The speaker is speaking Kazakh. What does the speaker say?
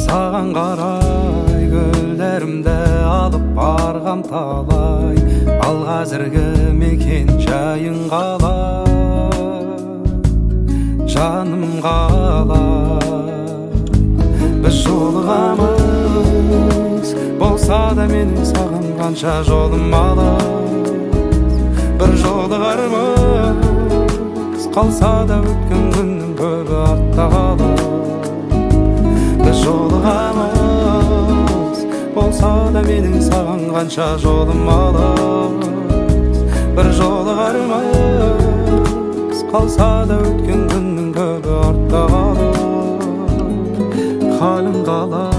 саған қарай гүлдерімді алып барғам талай, ал қазіргі мекен жайың қалай, жаным қалай. Біз жолығамыз, болса да менің саған қанша жолым алыс. Бір жолығармыз, қалса да өткен күннің көбі артта қалар. Біз жолығамыз, болса да менің саған қанша жолым алыс. Бір жолығармыз, қалса да өткен күннің көбі артта қалар. Халің қалай?